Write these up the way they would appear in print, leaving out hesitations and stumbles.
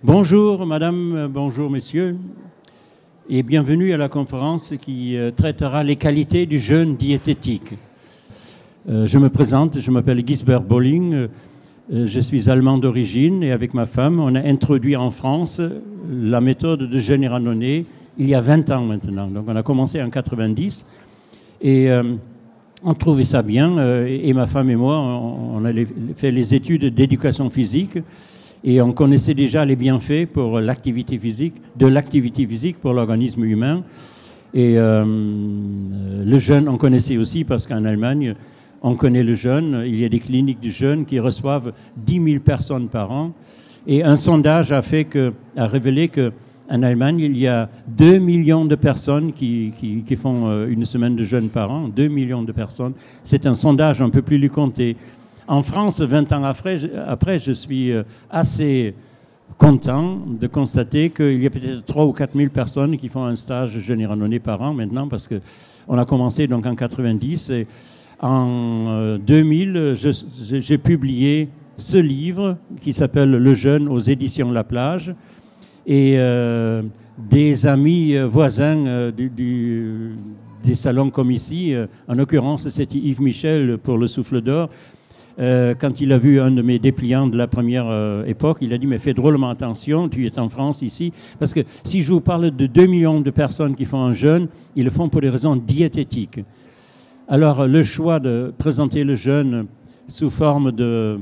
Bonjour madame, bonjour messieurs, et bienvenue à la conférence qui traitera les qualités du jeûne diététique. Je me présente, je m'appelle Gisbert Bolling, je suis allemand d'origine et avec ma femme, on a introduit en France la méthode de jeûne iranoné il y a 20 ans maintenant. Donc on a commencé en 90 et on trouvait ça bien et ma femme et moi, on a fait les études d'éducation physique. Et on connaissait déjà les bienfaits pour l'activité physique, de l'activité physique pour l'organisme humain. Et le jeûne, on connaissait aussi parce qu'en Allemagne, on connaît le jeûne. Il y a des cliniques du jeûne qui reçoivent 10 000 personnes par an. Et un sondage a révélé qu'en Allemagne, il y a 2 millions de personnes qui font une semaine de jeûne par an. 2 millions de personnes. C'est un sondage, on ne peut plus le compter. En France, 20 ans après, je suis assez content de constater qu'il y a peut-être 3 ou 4 000 personnes qui font un stage jeûne iranoné par an maintenant, parce qu'on a commencé donc en 90. Et en 2000, j'ai publié ce livre qui s'appelle Le jeûne aux éditions La Plage. Et des amis voisins des salons comme ici, en l'occurrence c'était Yves Michel pour Le Souffle d'Or. Quand il a vu un de mes dépliants de la première époque, il a dit « Mais fais drôlement attention, tu es en France ici. » Parce que si je vous parle de 2 millions de personnes qui font un jeûne, ils le font pour des raisons diététiques. Alors, le choix de présenter le jeûne sous forme de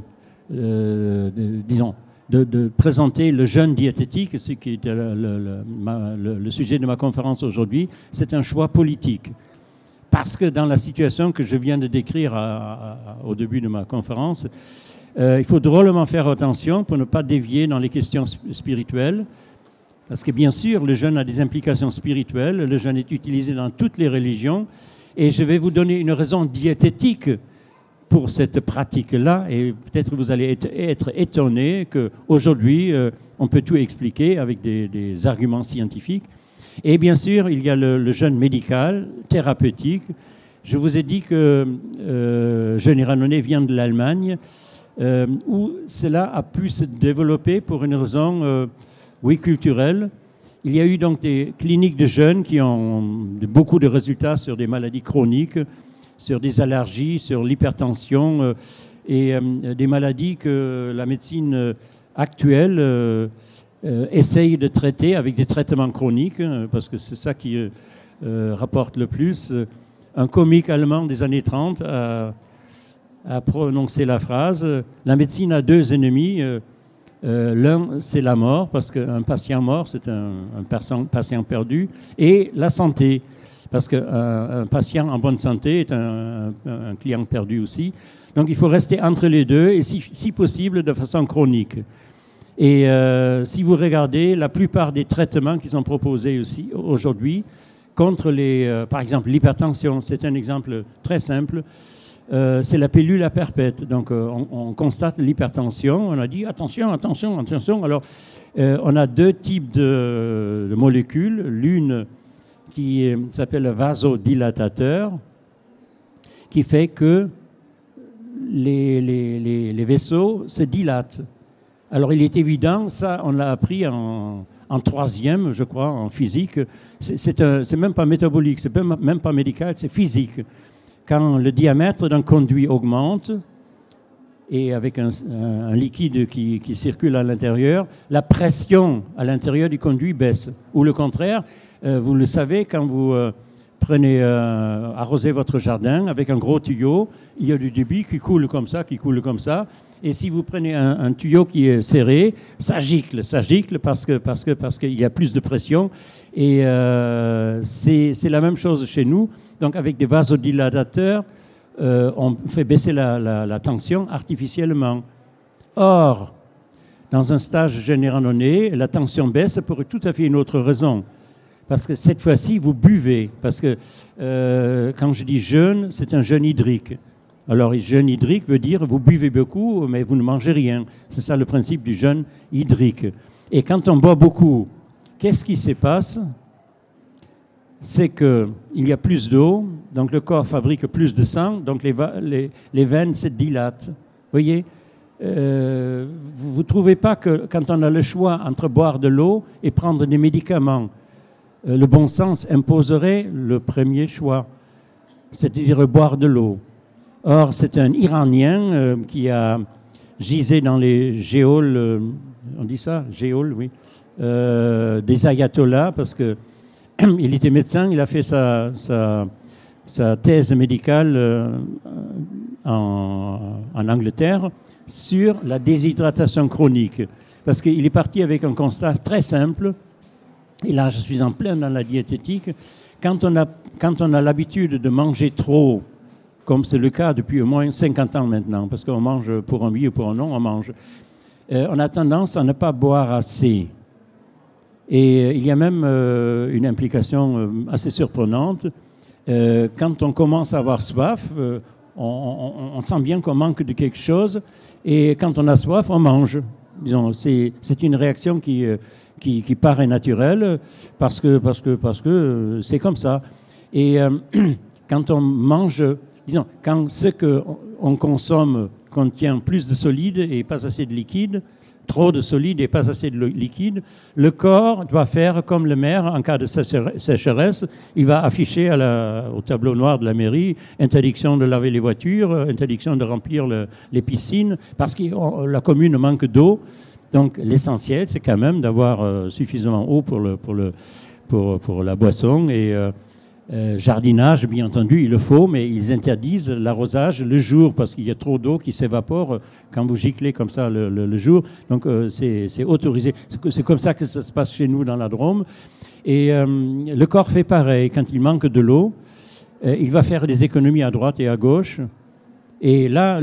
présenter le jeûne diététique, ce qui est le sujet de ma conférence aujourd'hui, c'est un choix politique. Parce que dans la situation que je viens de décrire au début de ma conférence, il faut drôlement faire attention pour ne pas dévier dans les questions spirituelles. Parce que bien sûr, le jeûne a des implications spirituelles. Le jeûne est utilisé dans toutes les religions. Et je vais vous donner une raison diététique pour cette pratique-là. Et peut-être vous allez être étonné qu'aujourd'hui, on peut tout expliquer avec des arguments scientifiques. Et bien sûr, il y a le jeûne médical, thérapeutique. Je vous ai dit que jeûne iranoné vient de l'Allemagne, où cela a pu se développer pour une raison, culturelle. Il y a eu donc des cliniques de jeûne qui ont beaucoup de résultats sur des maladies chroniques, sur des allergies, sur l'hypertension et des maladies que la médecine actuelle essaye de traiter avec des traitements chroniques, parce que c'est ça qui rapporte le plus. Un comique allemand des années 30 a prononcé la phrase « La médecine a 2 ennemis, l'un c'est la mort, parce qu'un patient mort c'est un patient perdu, et la santé, parce qu'un patient en bonne santé est un client perdu aussi. Donc il faut rester entre les deux, et si possible de façon chronique. » Et si vous regardez, la plupart des traitements qui sont proposés aussi aujourd'hui contre par exemple l'hypertension, c'est un exemple très simple, c'est la pilule à perpète. Donc on constate l'hypertension, on a dit attention. Alors on a 2 types de molécules, l'une qui s'appelle le vasodilatateur, qui fait que les vaisseaux se dilatent. Alors, il est évident, ça, on l'a appris en 3e, je crois, en physique. C'est même pas métabolique, c'est même pas médical, c'est physique. Quand le diamètre d'un conduit augmente, et avec un liquide qui circule à l'intérieur, la pression à l'intérieur du conduit baisse. Ou le contraire, vous le savez, quand vous prenez arroser votre jardin avec un gros tuyau, il y a du débit qui coule comme ça. Et si vous prenez un tuyau qui est serré, ça gicle parce qu'il y a plus de pression. Et c'est la même chose chez nous. Donc avec des vasodilatateurs, on fait baisser la tension artificiellement. Or, dans un stage jeûne iranoné, la tension baisse pour tout à fait une autre raison. Parce que cette fois-ci, vous buvez. Parce que quand je dis jeûne, c'est un jeûne hydrique. Alors, jeûne hydrique veut dire vous buvez beaucoup, mais vous ne mangez rien. C'est ça le principe du jeûne hydrique. Et quand on boit beaucoup, qu'est-ce qui se passe? C'est qu'il y a plus d'eau, donc le corps fabrique plus de sang, donc les veines se dilatent. Vous voyez, vous ne trouvez pas que quand on a le choix entre boire de l'eau et prendre des médicaments, le bon sens imposerait le premier choix, c'est-à-dire boire de l'eau. Or, c'est un Iranien qui a gisé dans les géoles, on dit ça, géoles, oui, des ayatollahs, parce que il était médecin, il a fait sa thèse médicale en Angleterre sur la déshydratation chronique. Parce qu'il est parti avec un constat très simple, et là je suis en plein dans la diététique, quand on a l'habitude de manger trop, comme c'est le cas depuis au moins 50 ans maintenant, parce qu'on mange pour un oui ou pour un non, on mange, on a tendance à ne pas boire assez. Et il y a même une implication assez surprenante. Quand on commence à avoir soif, on sent bien qu'on manque de quelque chose, et quand on a soif, on mange. Disons, c'est une réaction qui paraît naturelle parce que c'est comme ça. Et quand on mange, disons, quand ce qu'on consomme contient plus de solide et pas assez de liquide, trop de solide et pas assez de liquide, le corps doit faire comme le maire en cas de sécheresse. Il va afficher au tableau noir de la mairie interdiction de laver les voitures, interdiction de remplir les piscines, parce que la commune manque d'eau. Donc l'essentiel, c'est quand même d'avoir suffisamment d'eau pour la boisson. Et jardinage, bien entendu, il le faut, mais ils interdisent l'arrosage le jour parce qu'il y a trop d'eau qui s'évapore quand vous giclez comme ça le jour. Donc c'est autorisé. C'est comme ça que ça se passe chez nous dans la Drôme. Et le corps fait pareil. Quand il manque de l'eau, il va faire des économies à droite et à gauche. Et là,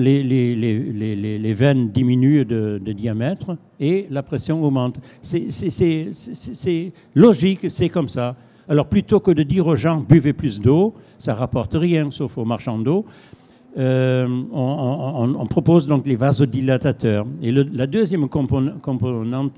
les veines diminuent de diamètre et la pression augmente. C'est logique, c'est comme ça. Alors, plutôt que de dire aux gens « buvez plus d'eau », ça ne rapporte rien, sauf aux marchands d'eau, on propose donc les vasodilatateurs. Et la deuxième composante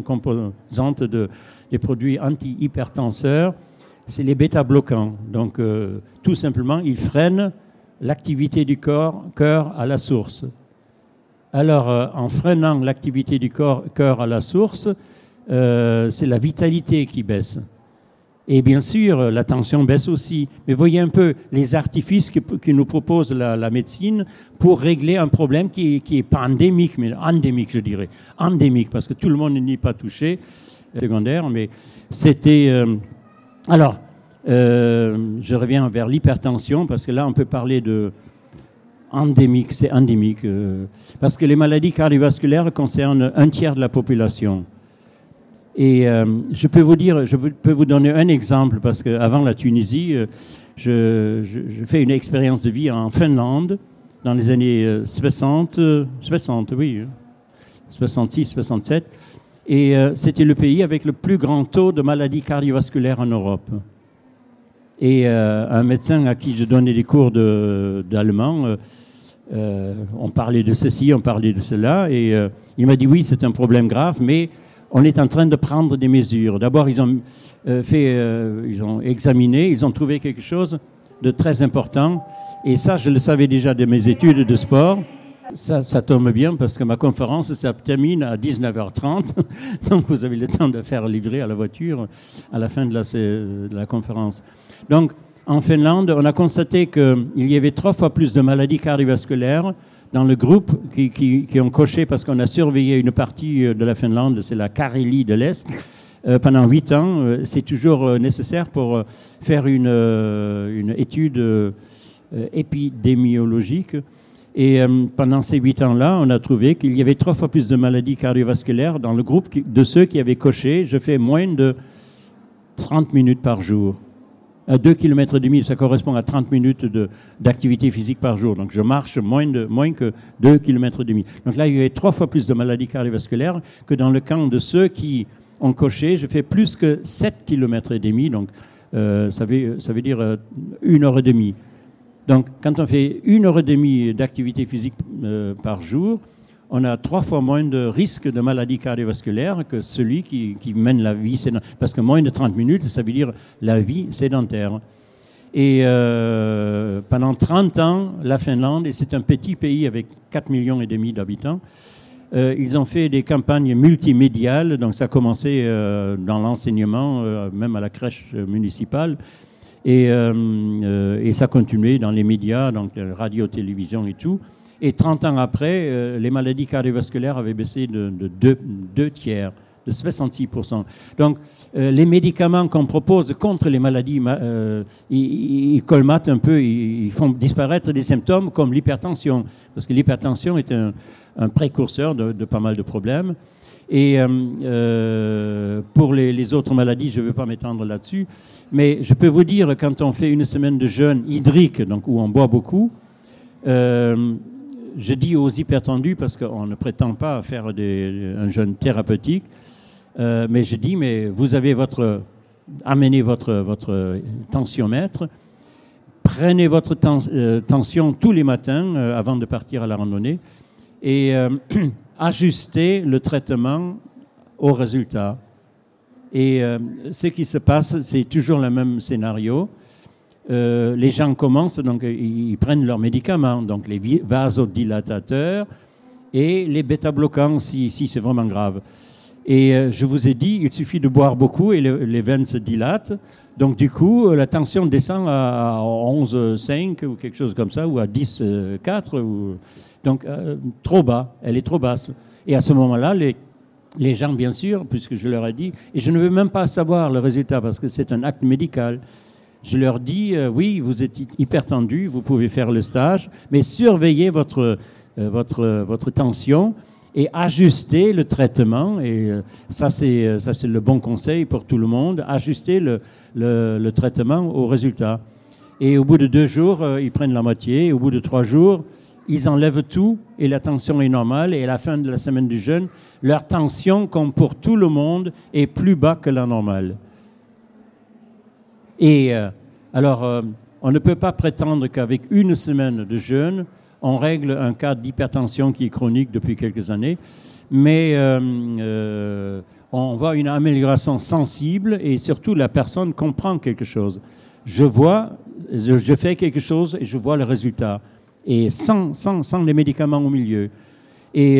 des produits anti-hypertenseurs, c'est les bêta-bloquants. Donc, tout simplement, ils freinent l'activité du cœur à la source. Alors, en freinant l'activité du cœur à la source, c'est la vitalité qui baisse. Et bien sûr, la tension baisse aussi. Mais voyez un peu les artifices que nous propose la médecine pour régler un problème qui est pas endémique, mais endémique, je dirais. Endémique, parce que tout le monde n'y est pas touché, secondaire. Mais c'était... Alors, je reviens vers l'hypertension, parce que là, on peut parler de... Endémique, c'est endémique. Parce que les maladies cardiovasculaires concernent un tiers de la population. Et je peux vous donner un exemple, parce qu'avant la Tunisie, je fais une expérience de vie en Finlande, dans les années 66, 67, et c'était le pays avec le plus grand taux de maladies cardiovasculaires en Europe. Et un médecin à qui je donnais des cours d'allemand, on parlait de ceci, on parlait de cela, et il m'a dit oui, c'est un problème grave, mais on est en train de prendre des mesures. D'abord, ils ont examiné, ils ont trouvé quelque chose de très important. Et ça, je le savais déjà de mes études de sport. Ça tombe bien parce que ma conférence, ça termine à 19h30. Donc, vous avez le temps de faire livrer à la voiture à la fin de la conférence. Donc, en Finlande, on a constaté qu'il y avait 3 fois plus de maladies cardiovasculaires dans le groupe qui ont coché, parce qu'on a surveillé une partie de la Finlande, c'est la Carélie de l'Est, pendant 8 ans. C'est toujours nécessaire pour faire une étude épidémiologique. Et pendant ces 8 ans-là, on a trouvé qu'il y avait 3 fois plus de maladies cardiovasculaires dans le groupe de ceux qui avaient coché « je fais moins de 30 minutes par jour ». À 2,5 km, ça correspond à 30 minutes d'activité physique par jour. Donc, je marche moins que 2,5 km. Donc là, il y avait 3 fois plus de maladies cardiovasculaires que dans le camp de ceux qui ont coché. Je fais plus que 7,5 km. Donc, ça veut dire 1 heure et demie. Donc, quand on fait 1 heure et demie d'activité physique par jour, on a 3 fois moins de risque de maladie cardiovasculaire que celui qui mène la vie sédentaire. Parce que moins de 30 minutes, ça veut dire la vie sédentaire. Et pendant 30 ans, la Finlande, et c'est un petit pays avec 4,5 millions d'habitants, Ils ont fait des campagnes multimédiales, donc ça a commencé dans l'enseignement, même à la crèche municipale, et ça a continué dans les médias, donc radio, télévision et tout. Et 30 ans après, les maladies cardiovasculaires avaient baissé de 2 tiers, de 66%. Donc, les médicaments qu'on propose contre les maladies, ils colmatent un peu, ils font disparaître des symptômes comme l'hypertension, parce que l'hypertension est un précurseur de pas mal de problèmes. Et pour les autres maladies, je ne veux pas m'étendre là-dessus, mais je peux vous dire, quand on fait une semaine de jeûne hydrique, donc où on boit beaucoup, je dis aux hypertendus, parce qu'on ne prétend pas faire un jeûne thérapeutique, mais je dis, mais vous avez amenez votre tensiomètre, prenez votre tension tous les matins avant de partir à la randonnée et ajustez le traitement au résultat. Et ce qui se passe, c'est toujours le même scénario. Les gens commencent, donc ils prennent leurs médicaments, donc les vasodilatateurs et les bêta-bloquants si c'est vraiment grave. Et je vous ai dit, il suffit de boire beaucoup et les veines se dilatent. Donc du coup, la tension descend à 11,5 ou quelque chose comme ça, ou à 10,4. Donc trop bas, elle est trop basse. Et à ce moment-là, les gens, bien sûr, puisque je leur ai dit, et je ne veux même pas savoir le résultat parce que c'est un acte médical, je leur dis, oui, vous êtes hypertendu, vous pouvez faire le stage, mais surveillez votre tension et ajuster le traitement. Et ça, c'est le bon conseil pour tout le monde, ajuster le traitement au résultat. Et au bout de 2 jours, ils prennent la moitié. Et au bout de 3 jours, ils enlèvent tout et la tension est normale. Et à la fin de la semaine du jeûne, leur tension, comme pour tout le monde, est plus bas que la normale. Et alors, on ne peut pas prétendre qu'avec une semaine de jeûne, on règle un cas d'hypertension qui est chronique depuis quelques années, mais on voit une amélioration sensible et surtout la personne comprend quelque chose. Je fais quelque chose et je vois le résultat, et sans les médicaments au milieu. Et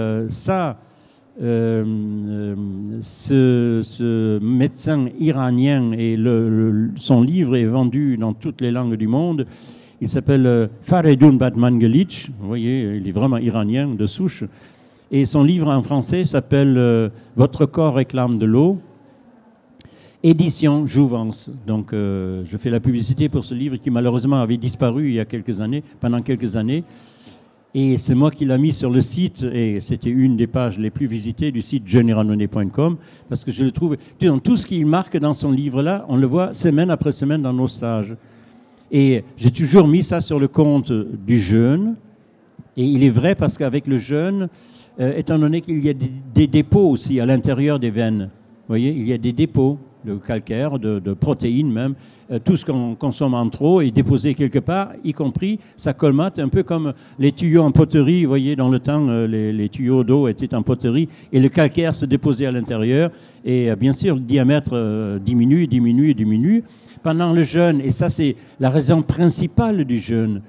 ce médecin iranien, et son livre est vendu dans toutes les langues du monde. Il s'appelle Faridun Batmanghelidj, vous voyez, il est vraiment iranien de souche. Et son livre en français s'appelle Votre corps réclame de l'eau, édition Jouvence. Donc je fais la publicité pour ce livre qui malheureusement avait disparu pendant quelques années. Et c'est moi qui l'ai mis sur le site, et c'était une des pages les plus visitées du site jeûnerandonnée.com, parce que je le trouve, dans tout ce qu'il marque dans son livre-là, on le voit semaine après semaine dans nos stages. Et j'ai toujours mis ça sur le compte du jeûne. Et il est vrai parce qu'avec le jeûne, étant donné qu'il y a des dépôts aussi à l'intérieur des veines, vous voyez, il y a des dépôts de calcaire, de protéines même. Tout ce qu'on consomme en trop est déposé quelque part, y compris, ça colmate un peu comme les tuyaux en poterie. Vous voyez, dans le temps, les tuyaux d'eau étaient en poterie et le calcaire se déposait à l'intérieur. Et bien sûr, le diamètre diminue. Pendant le jeûne, et ça c'est la raison principale du jeûne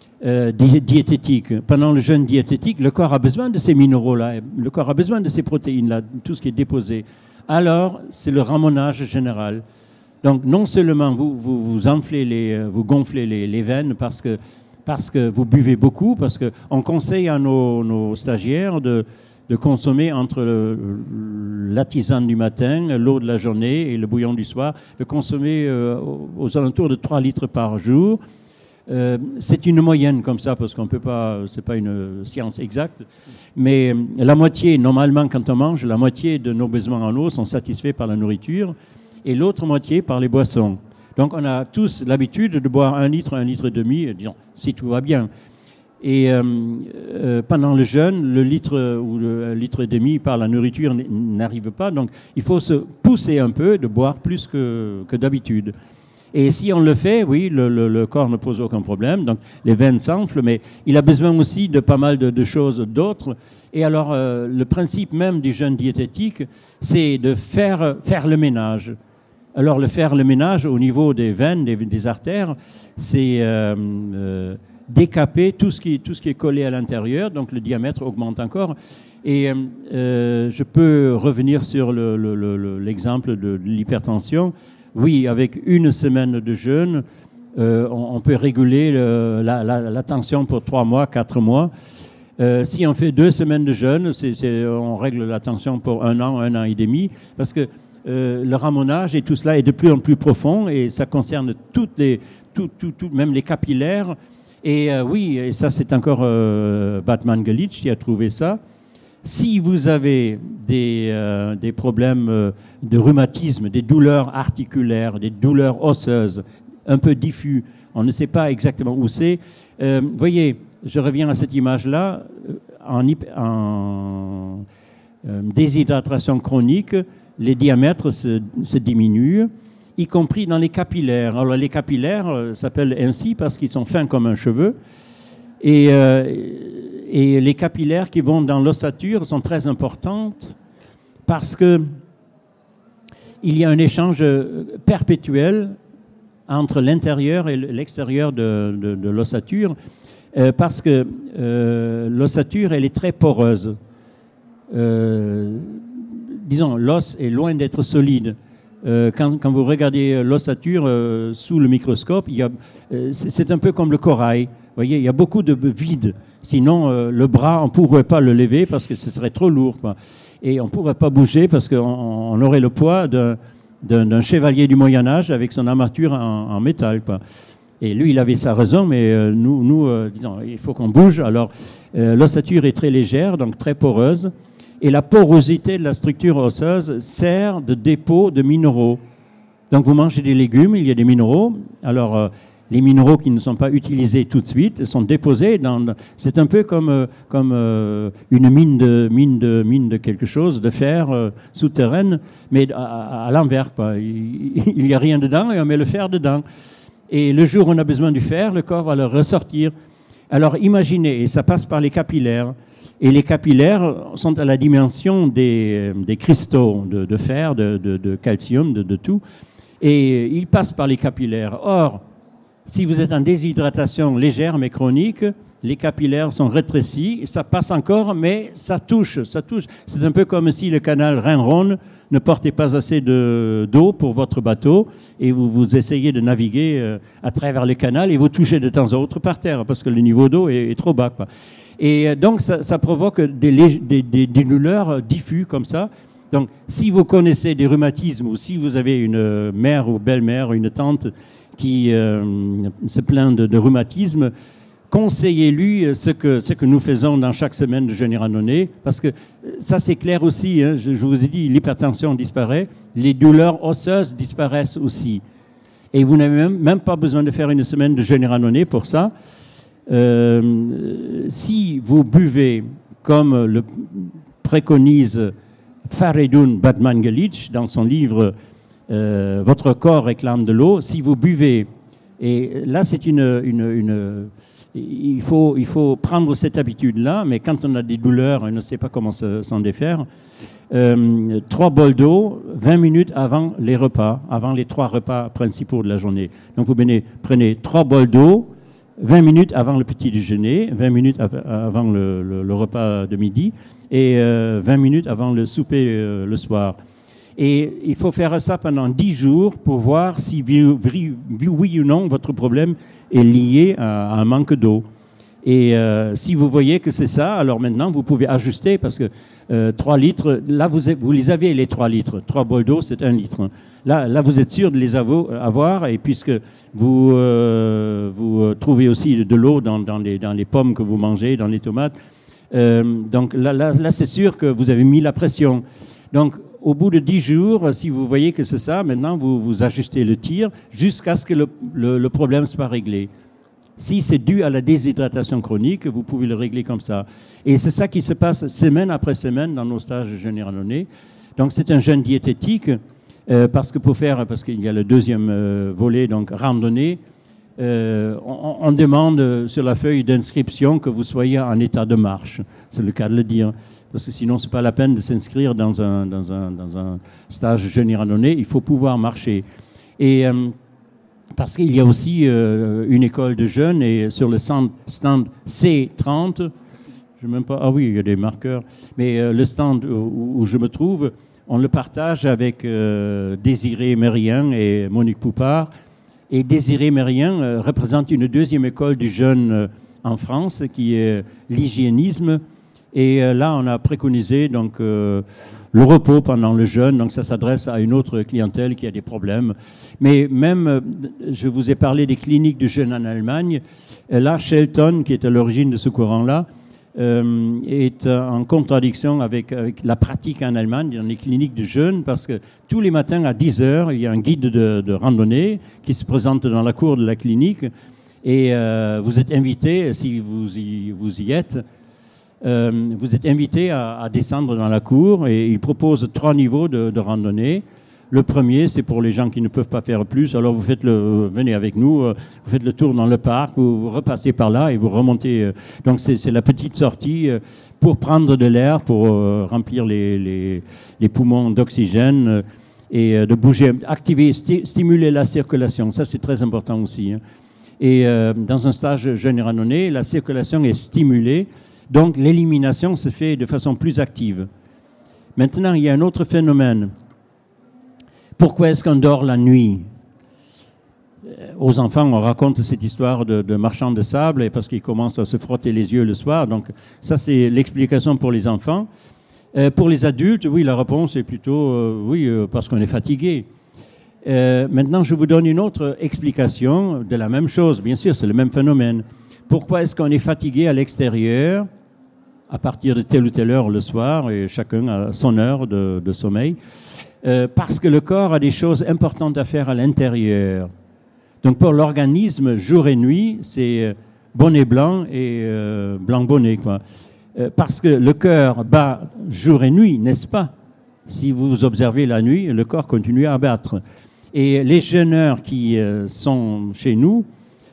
diététique, pendant le jeûne diététique, le corps a besoin de ces minéraux-là, le corps a besoin de ces protéines-là, tout ce qui est déposé. Alors, c'est le ramonage général. Donc, non seulement vous enflez vous gonflez les veines parce que vous buvez beaucoup, parce qu'on conseille à nos stagiaires de consommer entre la tisane du matin, l'eau de la journée et le bouillon du soir, de consommer aux alentours de 3 litres par jour. C'est une moyenne comme ça, parce qu'on peut pas, c'est pas une science exacte, mais la moitié, normalement, quand on mange, la moitié de nos besoins en eau sont satisfaits par la nourriture, et l'autre moitié par les boissons. Donc on a tous l'habitude de boire 1 litre et demi, disons, si tout va bien. Et pendant le jeûne, le litre ou le litre et demi par la nourriture n'arrive pas, donc il faut se pousser un peu de boire plus que d'habitude. Et si on le fait, oui, le corps ne pose aucun problème, donc les veines s'enflent, mais il a besoin aussi de pas mal de choses d'autres. Et alors, le principe même du jeûne diététique, c'est de faire le ménage. Alors, faire le ménage au niveau des veines, des artères, c'est décaper tout ce qui est collé à l'intérieur, donc le diamètre augmente encore. Et je peux revenir sur l'exemple de l'hypertension. Oui, avec une semaine de jeûne, on peut réguler la tension pour 3 mois, 4 mois. Si on fait 2 semaines de jeûne, on règle la tension pour 1 an et demi, parce que le ramonage et tout cela est de plus en plus profond et ça concerne même les capillaires. Et oui, et ça c'est encore Batman Galić qui a trouvé ça. Si vous avez des problèmes de rhumatisme, des douleurs articulaires, des douleurs osseuses, un peu diffus, on ne sait pas exactement où c'est. Voyez, je reviens à cette image-là, en déshydratation chronique, les diamètres se diminuent, y compris dans les capillaires. Alors les capillaires s'appellent ainsi parce qu'ils sont fins comme un cheveu. Et les capillaires qui vont dans l'ossature sont très importantes parce qu'il y a un échange perpétuel entre l'intérieur et l'extérieur de l'ossature, parce que l'ossature, elle est très poreuse. Disons, l'os est loin d'être solide. Quand vous regardez l'ossature sous le microscope, c'est un peu comme le corail. Vous voyez, il y a beaucoup de vide. Sinon, le bras, on ne pourrait pas le lever parce que ce serait trop lourd, quoi. Et on ne pourrait pas bouger parce qu'on aurait le poids d'un chevalier du Moyen-Âge avec son armature en métal, quoi. Et lui, il avait sa raison, mais nous disons, il faut qu'on bouge. Alors, l'ossature est très légère, donc très poreuse. Et la porosité de la structure osseuse sert de dépôt de minéraux. Donc, vous mangez des légumes, il y a des minéraux. Alors, les minéraux qui ne sont pas utilisés tout de suite sont déposés c'est un peu comme une mine de quelque chose, de fer souterraine, mais à l'envers, quoi. Il n'y a rien dedans et on met le fer dedans. Et le jour où on a besoin du fer, le corps va le ressortir. Alors imaginez, et ça passe par les capillaires. Et les capillaires sont à la dimension des cristaux de fer, de calcium, de tout. Et ils passent par les capillaires. Or, si vous êtes en déshydratation légère mais chronique, les capillaires sont rétrécis, ça passe encore, mais ça touche. C'est un peu comme si le canal Rhin-Rhône ne portait pas assez d'eau pour votre bateau et vous essayez de naviguer à travers le canal et vous touchez de temps en temps par terre parce que le niveau d'eau est trop bas, quoi. Et donc, ça provoque des douleurs diffuses comme ça. Donc, si vous connaissez des rhumatismes ou si vous avez une mère ou belle-mère, une tante qui se plaint de rhumatisme, conseillez-lui ce que nous faisons dans chaque semaine de jeûne randonnée, parce que ça c'est clair aussi, hein, je vous ai dit, l'hypertension disparaît, les douleurs osseuses disparaissent aussi. Et vous n'avez même pas besoin de faire une semaine de jeûne randonnée pour ça. Si vous buvez, comme le préconise Faridun Batman Galić dans son livre Votre corps réclame de l'eau, si vous buvez, et là c'est il faut prendre cette habitude-là, mais quand on a des douleurs, on ne sait pas comment s'en défaire, 3 bols d'eau, 20 minutes avant les repas, avant les 3 repas principaux de la journée. Donc vous prenez 3 bols d'eau, 20 minutes avant le petit déjeuner, 20 minutes avant le repas de midi et 20 minutes avant le souper le soir. Et il faut faire ça pendant 10 jours pour voir si oui ou non votre problème est lié à un manque d'eau. Et si vous voyez que c'est ça, alors maintenant vous pouvez ajuster parce que 3 litres, là vous les avez les 3 litres. 3 bols d'eau, c'est 1 litre. Là vous êtes sûr de les avoir et puisque vous trouvez aussi de l'eau dans les pommes que vous mangez, dans les tomates, donc là c'est sûr que vous avez mis la pression. Donc au bout de 10 jours, si vous voyez que c'est ça, maintenant vous ajustez le tir jusqu'à ce que le problème soit réglé. Si c'est dû à la déshydratation chronique, vous pouvez le régler comme ça. Et c'est ça qui se passe semaine après semaine dans nos stages de jeûne randonnée. Donc c'est un jeûne diététique parce qu'il y a le deuxième volet, donc randonnée. On demande sur la feuille d'inscription que vous soyez en état de marche. C'est le cas de le dire. Parce que sinon, ce n'est pas la peine de s'inscrire dans un stage jeûne randonnée. Il faut pouvoir marcher. Et parce qu'il y a aussi une école de jeûne et sur le stand C30, Je même pas. Ah oui, il y a des marqueurs. Mais le stand où je me trouve, on le partage avec Désiré Mérien et Monique Poupard. Et Désiré Mérien représente une deuxième école du jeûne en France, qui est l'hygiénisme. Et là, on a préconisé donc, le repos pendant le jeûne. Donc ça s'adresse à une autre clientèle qui a des problèmes. Mais même, je vous ai parlé des cliniques de jeûne en Allemagne. Là, Shelton, qui est à l'origine de ce courant-là, est en contradiction avec la pratique en Allemagne dans les cliniques de jeûne, parce que tous les matins à 10 heures, il y a un guide de randonnée qui se présente dans la cour de la clinique, et vous êtes invité, si vous y êtes, vous êtes invité à descendre dans la cour, et il propose 3 niveaux de randonnée. Le premier, c'est pour les gens qui ne peuvent pas faire plus. Alors vous venez avec nous, vous faites le tour dans le parc, vous repassez par là et vous remontez. Donc c'est la petite sortie pour prendre de l'air, pour remplir les poumons d'oxygène et de bouger, activer, stimuler la circulation. Ça, c'est très important aussi. Hein. Et dans un stage jeûne et randonnée, la circulation est stimulée, donc l'élimination se fait de façon plus active. Maintenant, il y a un autre phénomène. Pourquoi est-ce qu'on dort la nuit? Aux enfants, on raconte cette histoire de marchand de sable, et parce qu'ils commencent à se frotter les yeux le soir. Donc ça, c'est l'explication pour les enfants. Pour les adultes, oui, la réponse est plutôt parce qu'on est fatigué. Maintenant, je vous donne une autre explication de la même chose. Bien sûr, c'est le même phénomène. Pourquoi est-ce qu'on est fatigué à l'extérieur à partir de telle ou telle heure le soir, et chacun a son heure de sommeil? Parce que le corps a des choses importantes à faire à l'intérieur. Donc pour l'organisme, jour et nuit, c'est bonnet blanc et blanc bonnet, quoi. Parce que le cœur bat jour et nuit, n'est-ce pas? Si vous observez la nuit, le corps continue à battre. Et les jeûneurs qui sont chez nous,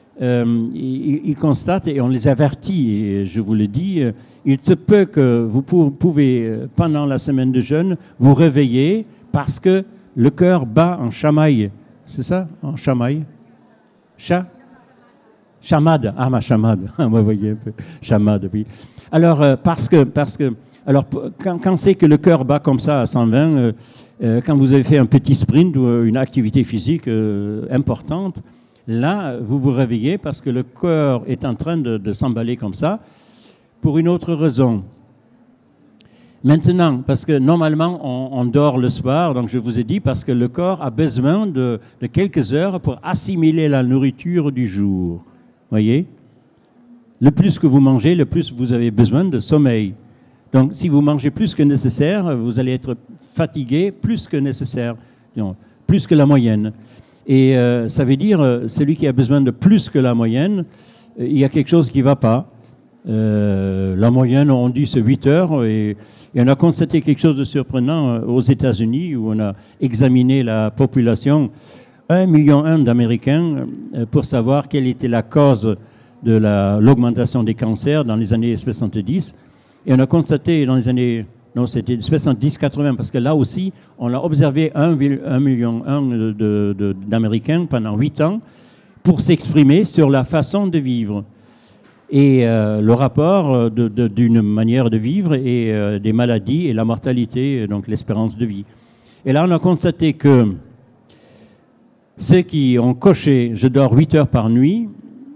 ils constatent, et on les avertit, et je vous le dis, il se peut que vous pouvez, pendant la semaine de jeûne, vous réveiller parce que le cœur bat en chamaille. C'est ça? En chamaille? Chamade. Ah, ma chamade. Vous voyez un peu. Chamade, oui. Alors, quand c'est que le cœur bat comme ça à 120, quand vous avez fait un petit sprint ou une activité physique importante, là, vous vous réveillez parce que le cœur est en train de s'emballer comme ça pour une autre raison. Maintenant, parce que normalement, on dort le soir, donc je vous ai dit, parce que le corps a besoin de quelques heures pour assimiler la nourriture du jour. Voyez? Le plus que vous mangez, le plus vous avez besoin de sommeil. Donc, si vous mangez plus que nécessaire, vous allez être fatigué plus que nécessaire, plus que la moyenne. Et ça veut dire, celui qui a besoin de plus que la moyenne, il y a quelque chose qui ne va pas. La moyenne, on dit, c'est 8 heures, et on a constaté quelque chose de surprenant aux États-Unis, où on a examiné la population, 1,1 million d'Américains, pour savoir quelle était la cause de l'augmentation des cancers dans les années 70. Et on a constaté dans les années, non, c'était 70-80, parce que là aussi, on a observé 1,1 million d'Américains pendant 8 ans pour s'exprimer sur la façon de vivre. Et le rapport d'une manière de vivre et des maladies et la mortalité, donc l'espérance de vie. Et là, on a constaté que ceux qui ont coché « je dors 8 heures par nuit »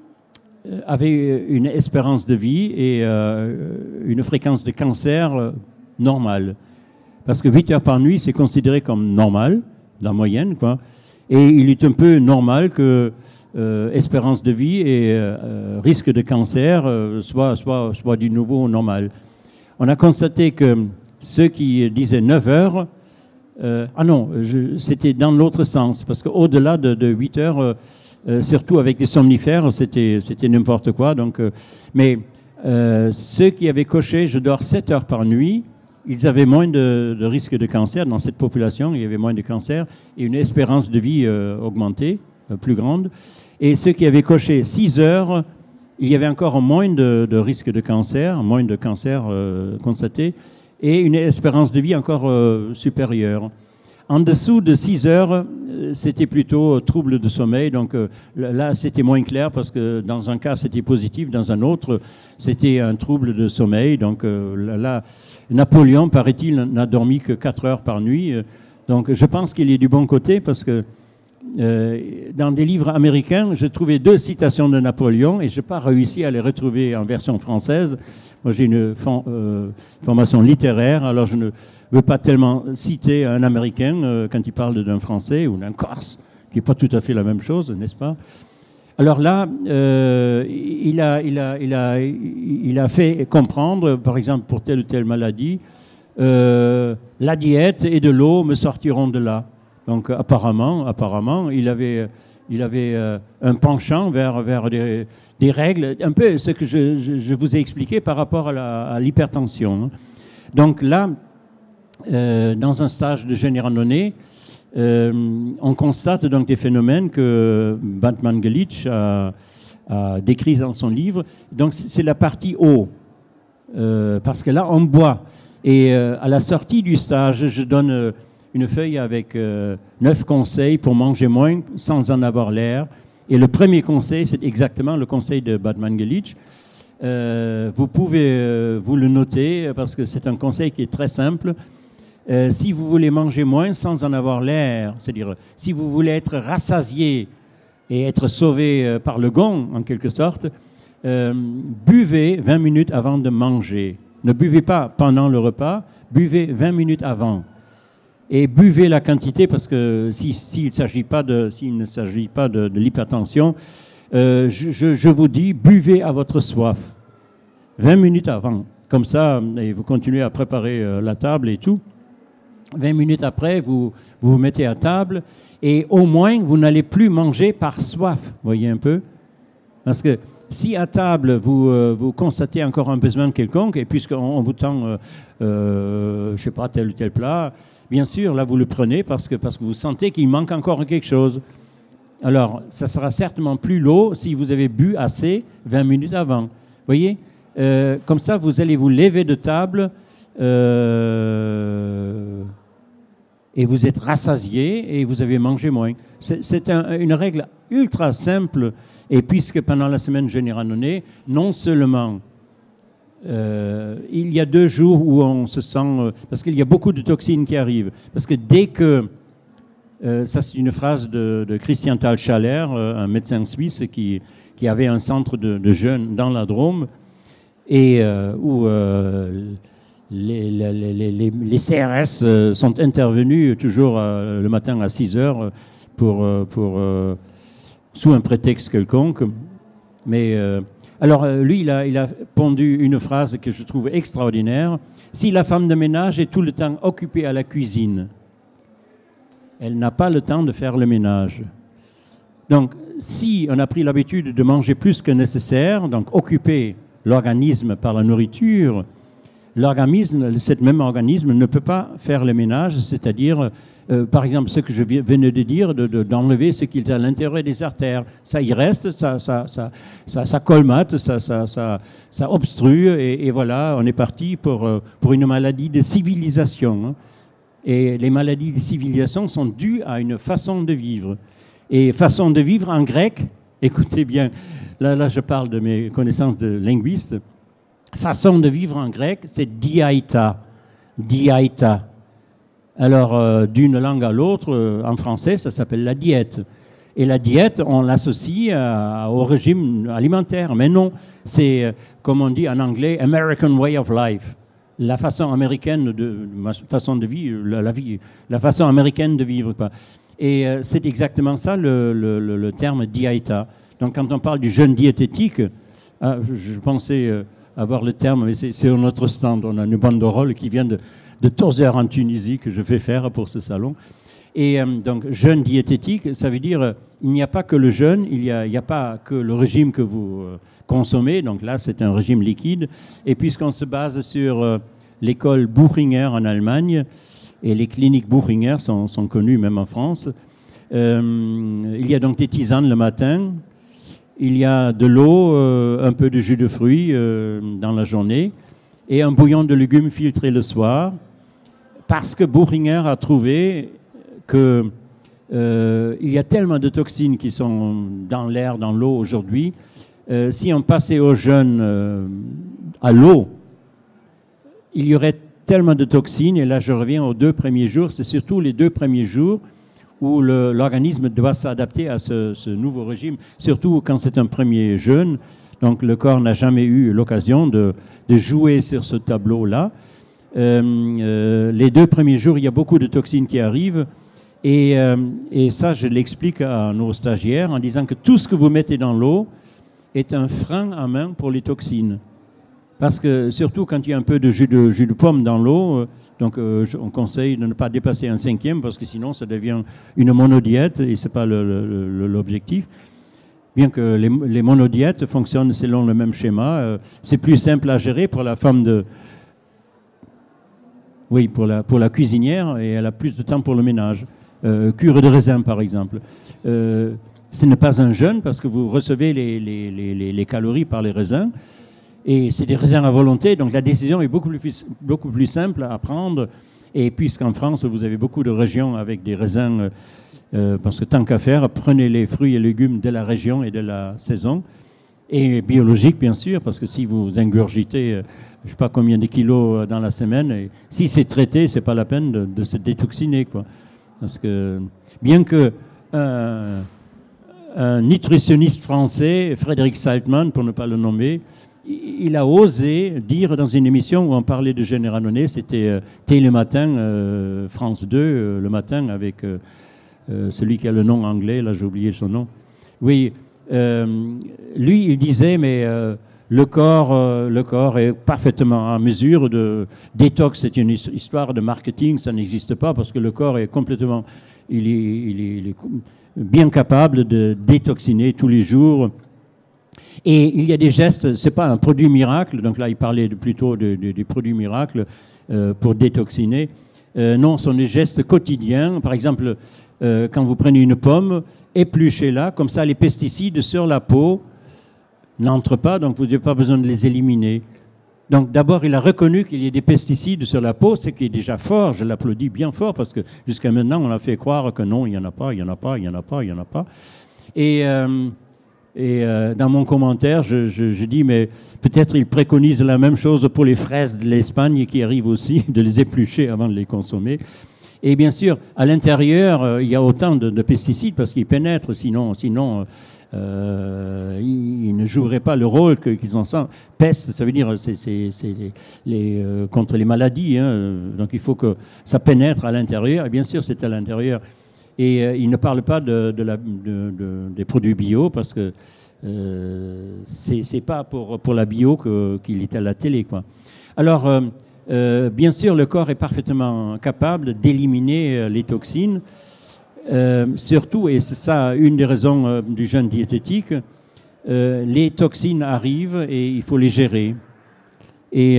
avaient une espérance de vie et une fréquence de cancer normale. Parce que 8 heures par nuit, c'est considéré comme normal, la moyenne, quoi. Et il est un peu normal que espérance de vie et risque de cancer soit du nouveau normal. On a constaté que ceux qui disaient 9 heures, c'était dans l'autre sens, parce qu'au-delà de 8 heures, surtout avec les somnifères, c'était n'importe quoi. Donc, mais ceux qui avaient coché « je dors 7 heures par nuit », ils avaient moins de risque de cancer. Dans cette population, il y avait moins de cancer et une espérance de vie augmentée, plus grande. Et ceux qui avaient coché 6 heures, il y avait encore moins de risque de cancer, moins de cancer constaté, et une espérance de vie encore supérieure. En dessous de 6 heures, c'était plutôt trouble de sommeil. Donc là, c'était moins clair parce que dans un cas, c'était positif, dans un autre, c'était un trouble de sommeil. Donc là, Napoléon, paraît-il, n'a dormi que 4 heures par nuit. Donc je pense qu'il est du bon côté parce que dans des livres américains, j'ai trouvé 2 citations de Napoléon et je n'ai pas réussi à les retrouver en version française. Moi, j'ai une formation littéraire, alors je ne veux pas tellement citer un Américain quand il parle d'un Français ou d'un Corse, qui n'est pas tout à fait la même chose, n'est-ce pas? Alors là, il a fait comprendre, par exemple, pour telle ou telle maladie, la diète et de l'eau me sortiront de là. Donc apparemment, il avait un penchant vers des règles, un peu ce que je vous ai expliqué par rapport à l'hypertension. Donc là, dans un stage de génie randonnée, on constate donc des phénomènes que Batmangelic a décrits dans son livre. Donc c'est la partie eau, parce que là on boit. Et à la sortie du stage, je donne une feuille avec 9 conseils pour manger moins sans en avoir l'air. Et le premier conseil, c'est exactement le conseil de Batmangelic. Vous pouvez vous le noter parce que c'est un conseil qui est très simple. Si vous voulez manger moins sans en avoir l'air, c'est-à-dire si vous voulez être rassasié et être sauvé par le gong, en quelque sorte, buvez 20 minutes avant de manger. Ne buvez pas pendant le repas, buvez 20 minutes avant. Et buvez la quantité parce que s'il ne s'agit pas de l'hypertension, je vous dis, buvez à votre soif. 20 minutes avant. Comme ça, et vous continuez à préparer la table et tout. 20 minutes après, vous vous mettez à table et au moins, vous n'allez plus manger par soif. Voyez un peu? Parce que si à table, vous constatez encore un besoin quelconque, et puisqu'on vous tend, je ne sais pas, tel ou tel plat, bien sûr, là, vous le prenez parce que vous sentez qu'il manque encore quelque chose. Alors, ça sera certainement plus l'eau si vous avez bu assez 20 minutes avant. Voyez? Comme ça, vous allez vous lever de table et vous êtes rassasié et vous avez mangé moins. C'est une règle ultra simple. Et puisque pendant la semaine génie randonnée, non seulement il y a 2 jours où on se sent... parce qu'il y a beaucoup de toxines qui arrivent. Parce que dès que... ça, c'est une phrase de Christian Thalschaller, un médecin suisse qui avait un centre de jeunes dans la Drôme, et où les CRS sont intervenus toujours le matin à 6 heures sous un prétexte quelconque. Mais alors lui, il a pondu une phrase que je trouve extraordinaire. Si la femme de ménage est tout le temps occupée à la cuisine, elle n'a pas le temps de faire le ménage. Donc, si on a pris l'habitude de manger plus que nécessaire, donc occuper l'organisme par la nourriture, cet même organisme ne peut pas faire le ménage, c'est-à-dire, par exemple, ce que je venais de dire, d'enlever ce qui est à l'intérieur des artères. Ça y reste, ça colmate, ça obstrue, et voilà, on est parti pour une maladie de civilisation. Hein. Et les maladies de civilisation sont dues à une façon de vivre. Et façon de vivre en grec, écoutez bien, là je parle de mes connaissances de linguiste, façon de vivre en grec, c'est diaita. Diaita. Alors, d'une langue à l'autre, en français, ça s'appelle la diète. Et la diète, on l'associe au régime alimentaire. Mais non, c'est, comme on dit en anglais, American way of life. La façon américaine la façon américaine de vivre, quoi. Et c'est exactement ça le terme diaita. Donc, quand on parle du jeûne diététique, je pensais avoir le terme, mais c'est sur notre stand. On a une banderole qui vient de Tozeur en Tunisie que je fais faire pour ce salon. Et donc, jeûne diététique, ça veut dire il n'y a pas que le jeûne, il n'y a pas que le régime que vous consommez. Donc là, c'est un régime liquide. Et puisqu'on se base sur l'école Buchinger en Allemagne, et les cliniques Buchinger sont connues même en France, il y a donc des tisanes le matin, il y a de l'eau, un peu de jus de fruits dans la journée, et un bouillon de légumes filtré le soir, parce que Buchinger a trouvé que il y a tellement de toxines qui sont dans l'air, dans l'eau aujourd'hui. Si on passait aux jeunes à l'eau, il y aurait tellement de toxines, et là je reviens aux 2 premiers jours, c'est surtout les 2 premiers jours où l'organisme doit s'adapter à ce nouveau régime, surtout quand c'est un premier jeûne. Donc le corps n'a jamais eu l'occasion de jouer sur ce tableau-là. Les 2 premiers jours, il y a beaucoup de toxines qui arrivent, et ça je l'explique à nos stagiaires en disant que tout ce que vous mettez dans l'eau est un frein à main pour les toxines. Parce que surtout quand il y a un peu de jus de pomme dans l'eau, donc on conseille de ne pas dépasser un 5e parce que sinon ça devient une monodiète et ce n'est pas l'objectif. Bien que les monodiètes fonctionnent selon le même schéma, c'est plus simple à gérer pour la femme pour la cuisinière, et elle a plus de temps pour le ménage. Cure de raisin par exemple. Ce n'est pas un jeûne parce que vous recevez les calories par les raisins. Et c'est des raisins à volonté, donc la décision est beaucoup plus simple à prendre. Et puisqu'en France, vous avez beaucoup de régions avec des raisins, parce que tant qu'à faire, prenez les fruits et légumes de la région et de la saison. Et biologique, bien sûr, parce que si vous ingurgitez, je ne sais pas combien de kilos dans la semaine, et si c'est traité, ce n'est pas la peine de se détoxiner, quoi. Parce que, bien que un nutritionniste français, Frédéric Saltman, pour ne pas le nommer, il a osé dire dans une émission où on parlait de jeûne randonnée, c'était Télématin, France 2, le matin, avec celui qui a le nom anglais, là j'ai oublié son nom. Oui, lui il disait, mais le corps est parfaitement en mesure de détox, c'est une histoire de marketing, ça n'existe pas parce que le corps est complètement, il est bien capable de détoxiner tous les jours. Et il y a des gestes, ce n'est pas un produit miracle, donc là il parlait plutôt des produits miracles pour détoxiner. Non, ce sont des gestes quotidiens. Par exemple, quand vous prenez une pomme, épluchez-la, comme ça les pesticides sur la peau n'entrent pas, donc vous n'avez pas besoin de les éliminer. Donc d'abord, il a reconnu qu'il y a des pesticides sur la peau, ce qui est déjà fort, je l'applaudis bien fort, parce que jusqu'à maintenant, on a fait croire que non, il n'y en a pas, il n'y en a pas, il n'y en a pas, il n'y en a pas. Et dans mon commentaire, je dis, mais peut-être il préconise la même chose pour les fraises de l'Espagne qui arrivent aussi, de les éplucher avant de les consommer. Et bien sûr, à l'intérieur, il y a autant de pesticides parce qu'ils pénètrent, sinon ils ne joueraient pas le rôle qu'ils ont. Peste, ça veut dire c'est contre les maladies, hein, donc il faut que ça pénètre à l'intérieur, et bien sûr c'est à l'intérieur. Et il ne parle pas des produits bio parce que c'est pas pour la bio qu'il est à la télé, quoi. Alors, bien sûr, le corps est parfaitement capable d'éliminer les toxines, surtout, et c'est ça une des raisons du jeûne diététique, les toxines arrivent et il faut les gérer. Et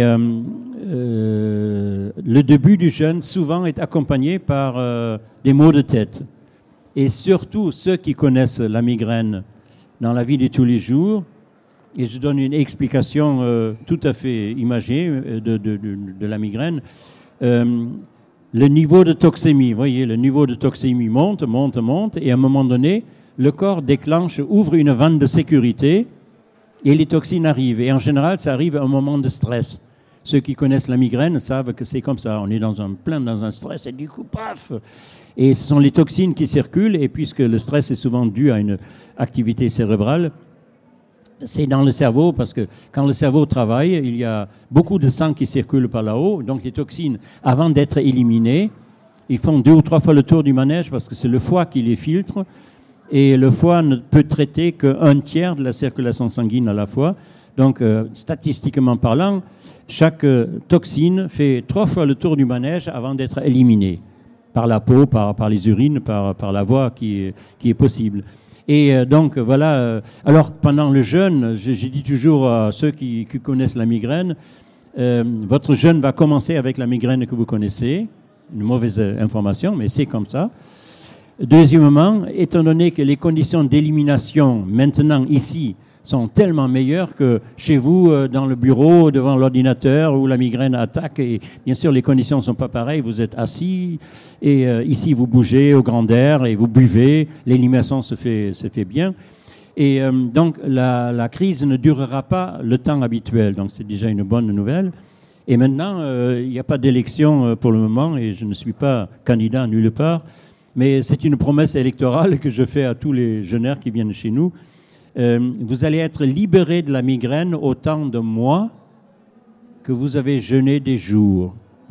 le début du jeûne, souvent, est accompagné par des maux de tête. Et surtout, ceux qui connaissent la migraine dans la vie de tous les jours, et je donne une explication tout à fait imagée de la migraine, le niveau de toxémie, vous voyez, le niveau de toxémie monte, et à un moment donné, le corps ouvre une vanne de sécurité, et les toxines arrivent. Et en général, ça arrive à un moment de stress. Ceux qui connaissent la migraine savent que c'est comme ça. On est dans un stress, et du coup, paf. Et ce sont les toxines qui circulent, et puisque le stress est souvent dû à une activité cérébrale, c'est dans le cerveau, parce que quand le cerveau travaille, il y a beaucoup de sang qui circule par là-haut. Donc les toxines, avant d'être éliminées, ils font 2 ou 3 fois le tour du manège, parce que c'est le foie qui les filtre. Et le foie ne peut traiter qu'1 tiers de la circulation sanguine à la fois. Donc, statistiquement parlant, chaque toxine fait 3 fois le tour du manège avant d'être éliminée. Par la peau, par les urines, par la voie qui est possible. Et donc, voilà. Alors, pendant le jeûne, j'ai dit toujours à ceux qui connaissent la migraine, votre jeûne va commencer avec la migraine que vous connaissez. Une mauvaise information, mais c'est comme ça. Deuxièmement, étant donné que les conditions d'élimination, maintenant, ici, sont tellement meilleurs que chez vous, dans le bureau, devant l'ordinateur, où la migraine attaque. Et bien sûr, les conditions ne sont pas pareilles. Vous êtes assis et ici, vous bougez au grand air et vous buvez. L'élimination se fait bien. Et donc, la crise ne durera pas le temps habituel. Donc, c'est déjà une bonne nouvelle. Et maintenant, il n'y a pas d'élection pour le moment et je ne suis pas candidat nulle part. Mais c'est une promesse électorale que je fais à tous les jeûneurs qui viennent chez nous. Vous allez être libérés de la migraine autant de mois que vous avez jeûné des jours. Voyez ?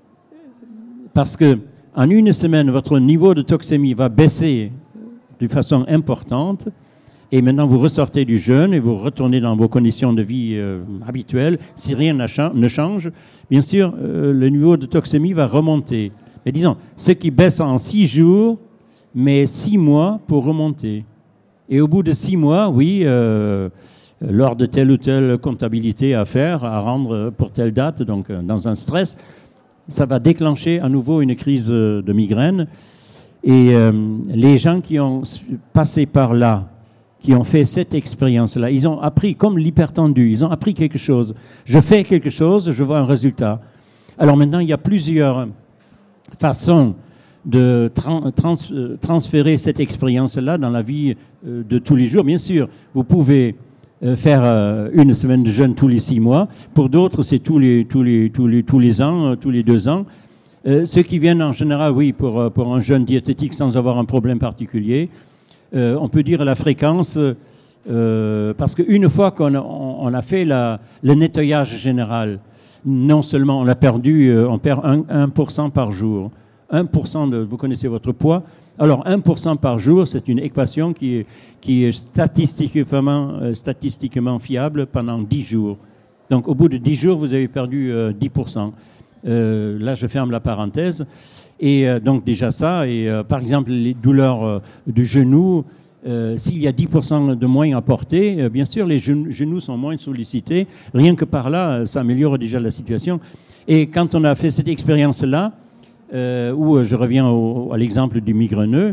Parce que en une semaine, votre niveau de toxémie va baisser de façon importante. Et maintenant, vous ressortez du jeûne et vous retournez dans vos conditions de vie habituelles. Si rien ne change, bien sûr, le niveau de toxémie va remonter. Mais disons, ce qui baisse en 6 jours, mais 6 mois pour remonter. Et au bout de 6 mois, oui, lors de telle ou telle comptabilité à faire, à rendre pour telle date, donc dans un stress, ça va déclencher à nouveau une crise de migraine. Et les gens qui ont passé par là, qui ont fait cette expérience-là, ils ont appris, comme l'hypertendu, ils ont appris quelque chose. Je fais quelque chose, je vois un résultat. Alors maintenant, il y a plusieurs façons de transférer cette expérience-là dans la vie de tous les jours. Bien sûr, vous pouvez faire une semaine de jeûne tous les 6 mois. Pour d'autres, c'est tous les ans, tous les 2 ans. Ceux qui viennent en général, oui, pour un jeûne diététique sans avoir un problème particulier. On peut dire la fréquence, parce qu'une fois qu'on a fait le nettoyage général, non seulement on a perdu, on perd 1% par jour. 1% vous connaissez votre poids. Alors 1% par jour, c'est une équation qui est statistiquement fiable pendant 10 jours. Donc au bout de 10 jours, vous avez perdu 10%. Là, je ferme la parenthèse. Et donc déjà ça, et par exemple les douleurs du genou, s'il y a 10% de moins à porter, bien sûr les genoux sont moins sollicités. Rien que par là, ça améliore déjà la situation. Et quand on a fait cette expérience-là, où je reviens à l'exemple du migraineux,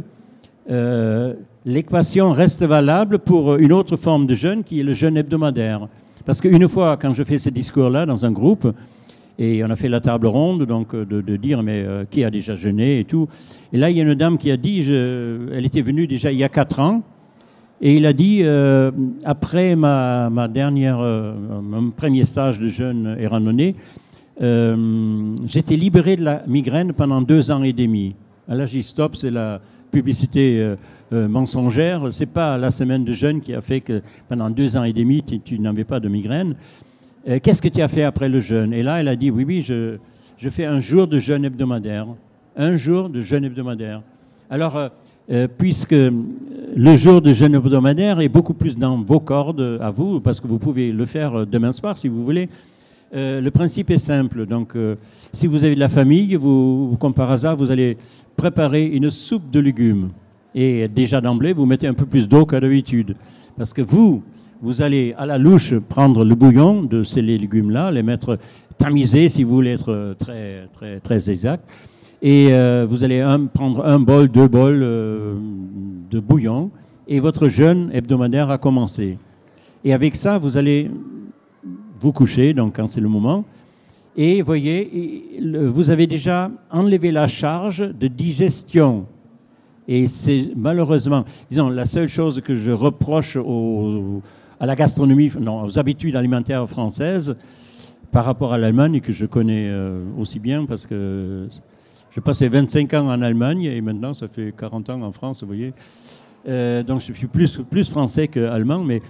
l'équation reste valable pour une autre forme de jeûne qui est le jeûne hebdomadaire. Parce qu'une fois, quand je fais ce discours-là dans un groupe, et on a fait la table ronde, donc de dire mais qui a déjà jeûné et tout. Et là, il y a une dame qui a dit, elle était venue déjà il y a 4 ans, et il a dit, après mon premier stage de jeûne et randonnée, j'étais libéré de la migraine pendant 2 ans et demi. Là, j'ai dit stop, c'est la publicité mensongère. C'est pas la semaine de jeûne qui a fait que pendant 2 ans et demi, tu n'avais pas de migraine. Qu'est-ce que tu as fait après le jeûne? Et là, elle a dit, oui, je fais un jour de jeûne hebdomadaire. Un jour de jeûne hebdomadaire. Alors, puisque le jour de jeûne hebdomadaire est beaucoup plus dans vos cordes à vous, parce que vous pouvez le faire demain soir si vous voulez, le principe est simple. Donc, si vous avez de la famille, vous, comme par hasard, vous allez préparer une soupe de légumes. Et déjà d'emblée, vous mettez un peu plus d'eau qu'à d'habitude. Parce que vous allez à la louche prendre le bouillon de ces légumes-là, les mettre tamisés si vous voulez être très, très, très exact. Et vous allez prendre 1 bol, 2 bols de bouillon et votre jeûne hebdomadaire a commencé. Et avec ça, vous allez vous coucher, donc quand c'est le moment. Et voyez, vous avez déjà enlevé la charge de digestion. Et c'est malheureusement, disons, la seule chose que je reproche à la gastronomie, non, aux habitudes alimentaires françaises par rapport à l'Allemagne, que je connais aussi bien parce que je passais 25 ans en Allemagne et maintenant ça fait 40 ans en France, vous voyez. Donc je suis plus français qu'allemand, mais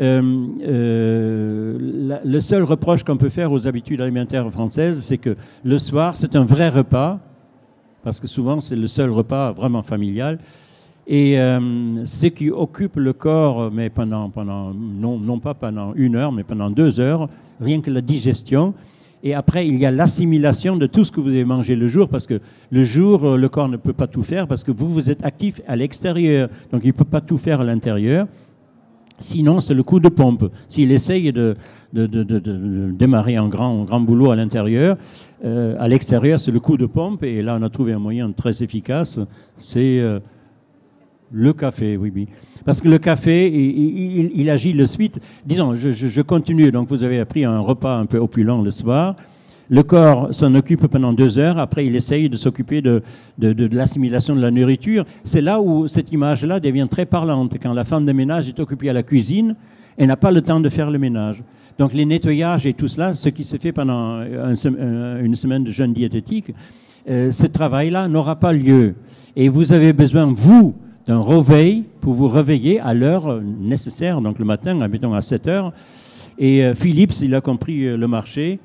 le seul reproche qu'on peut faire aux habitudes alimentaires françaises, c'est que le soir, c'est un vrai repas, parce que souvent c'est le seul repas vraiment familial. Et ce qui occupe le corps, mais non pas pendant 1 heure, mais pendant 2 heures, rien que la digestion. Et après, il y a l'assimilation de tout ce que vous avez mangé le jour, parce que le jour, le corps ne peut pas tout faire, parce que vous êtes actif à l'extérieur, donc il ne peut pas tout faire à l'intérieur. Sinon, c'est le coup de pompe. S'il essaye de démarrer un grand boulot à l'intérieur, à l'extérieur, c'est le coup de pompe. Et là, on a trouvé un moyen très efficace, c'est Le café, oui, oui. Parce que le café, il agit de suite. Disons, je continue. Donc, vous avez pris un repas un peu opulent le soir. Le corps s'en occupe pendant 2 heures. Après, il essaye de s'occuper de l'assimilation de la nourriture. C'est là où cette image-là devient très parlante. Quand la femme de ménage est occupée à la cuisine, elle n'a pas le temps de faire le ménage. Donc, les nettoyages et tout cela, ce qui se fait pendant une semaine de jeûne diététique, ce travail-là n'aura pas lieu. Et vous avez besoin, vous, d'un réveil pour vous réveiller à l'heure nécessaire, donc le matin, mettons à 7 heures. Et Philips, il a compris le marché.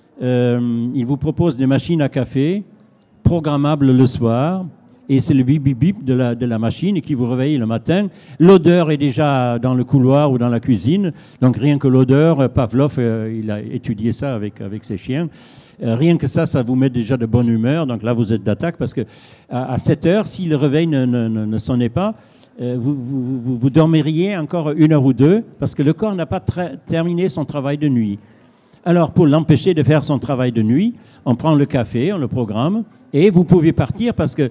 Il vous propose des machines à café programmables le soir. Et c'est le bip-bip-bip de la machine qui vous réveille le matin. L'odeur est déjà dans le couloir ou dans la cuisine. Donc rien que l'odeur, Pavlov, il a étudié ça avec ses chiens. Rien que ça vous met déjà de bonne humeur. Donc là, vous êtes d'attaque parce que à 7 heures, si le réveil ne sonnait pas, vous dormiriez encore 1 heure ou 2 parce que le corps n'a pas terminé son travail de nuit. Alors, pour l'empêcher de faire son travail de nuit, on prend le café, on le programme, et vous pouvez partir parce que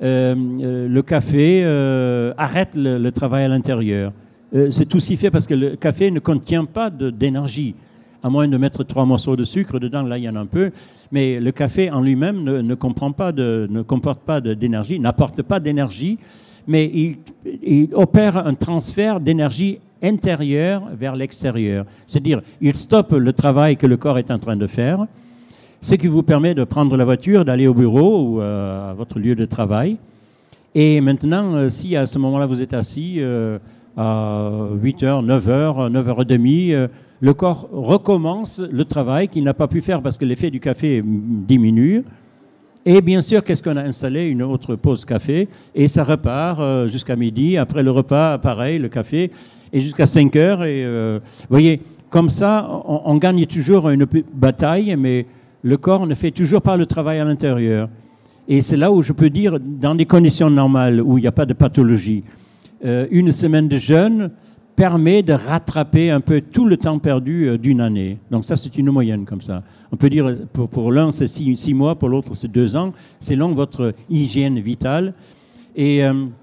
le café arrête le travail à l'intérieur. C'est tout ce qu'il fait parce que le café ne contient pas d'énergie. À moins de mettre 3 morceaux de sucre dedans, là il y en a un peu, mais le café en lui-même ne comporte pas d'énergie, n'apporte pas d'énergie, mais il opère un transfert d'énergie intérieure vers l'extérieur. C'est-à-dire, il stoppe le travail que le corps est en train de faire, ce qui vous permet de prendre la voiture, d'aller au bureau ou à votre lieu de travail. Et maintenant, si à ce moment-là vous êtes assis à 8h, 9h, 9h30, le corps recommence le travail qu'il n'a pas pu faire parce que l'effet du café diminue. Et bien sûr, qu'est-ce qu'on a installé? Une autre pause café. Et ça repart jusqu'à midi. Après le repas, pareil, le café. Et jusqu'à 5 heures. Et vous voyez, comme ça, on gagne toujours une bataille, mais le corps ne fait toujours pas le travail à l'intérieur. Et c'est là où je peux dire, dans des conditions normales, où il n'y a pas de pathologie, une semaine de jeûne permet de rattraper un peu tout le temps perdu d'une année. Donc ça, c'est une moyenne comme ça. On peut dire, pour l'un, c'est 6 mois, pour l'autre, c'est 2 ans, selon votre hygiène vitale. Et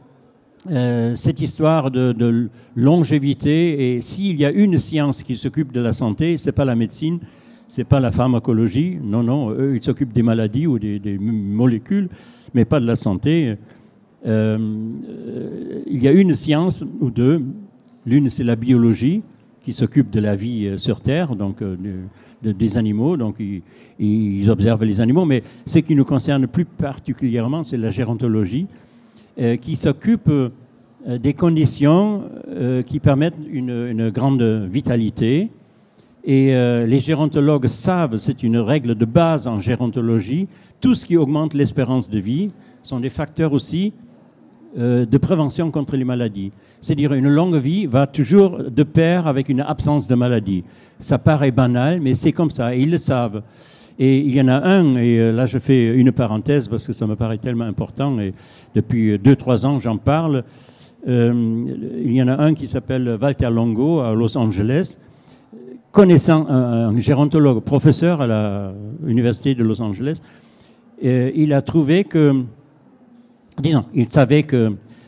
cette histoire de longévité, et s'il y a une science qui s'occupe de la santé, c'est pas la médecine, c'est pas la pharmacologie, non, eux, ils s'occupent des maladies ou des molécules, mais pas de la santé. Il y a une science ou deux. L'une, c'est la biologie, qui s'occupe de la vie sur Terre, donc des animaux, donc ils observent les animaux, mais ce qui nous concerne plus particulièrement, c'est la gérontologie, qui s'occupe des conditions qui permettent une grande vitalité. Et les gérontologues savent, c'est une règle de base en gérontologie, tout ce qui augmente l'espérance de vie sont des facteurs aussi de prévention contre les maladies. C'est-à-dire une longue vie va toujours de pair avec une absence de maladie. Ça paraît banal, mais c'est comme ça, et ils le savent. Et il y en a un, et là je fais une parenthèse parce que ça me paraît tellement important, et depuis 2-3 ans j'en parle. Il y en a un qui s'appelle Walter Longo à Los Angeles, connaissant un gérontologue, professeur à l'université de Los Angeles. Il a trouvé que, disons, il savait que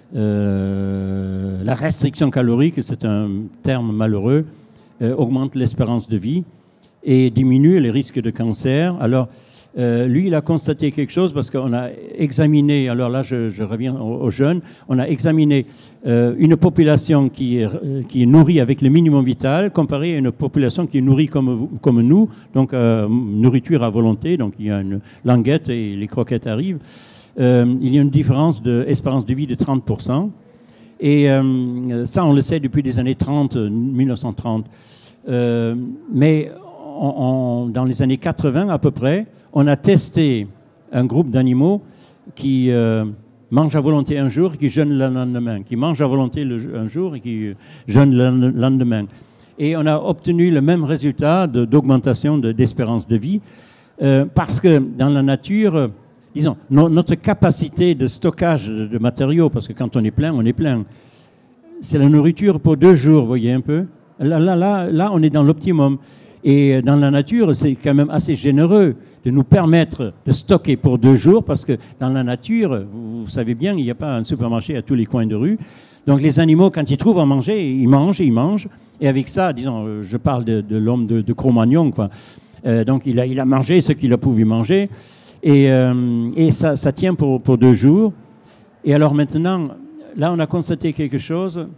la restriction calorique, c'est un terme malheureux, augmente l'espérance de vie et diminue les risques de cancer. Alors, lui, il a constaté quelque chose parce qu'on a examiné, alors là, je reviens aux jeunes, on a examiné une population qui est nourrie avec le minimum vital comparée à une population qui est nourrie comme nous, donc nourriture à volonté, donc il y a une languette et les croquettes arrivent. Il y a une différence d'espérance de vie de 30%. Et ça, on le sait depuis les années 1930. Mais dans les années 80 à peu près, on a testé un groupe d'animaux qui mangent à volonté un jour et qui jeûnent le lendemain, qui mangent à volonté un jour et qui jeûnent le lendemain. Et on a obtenu le même résultat d'augmentation d'espérance de vie parce que dans la nature, disons, notre capacité de stockage de matériaux, parce que quand on est plein, c'est la nourriture pour 2 jours, vous voyez un peu. Là, on est dans l'optimum. Et dans la nature, c'est quand même assez généreux. de nous permettre de stocker pour 2 jours, parce que dans la nature, vous savez bien, il n'y a pas un supermarché à tous les coins de rue. Donc les animaux, quand ils trouvent à manger, ils mangent, et avec ça, disons, je parle de l'homme de Cro-Magnon, quoi. Donc il a mangé ce qu'il a pu manger, et ça tient pour 2 jours. Et alors maintenant, là on a constaté quelque chose.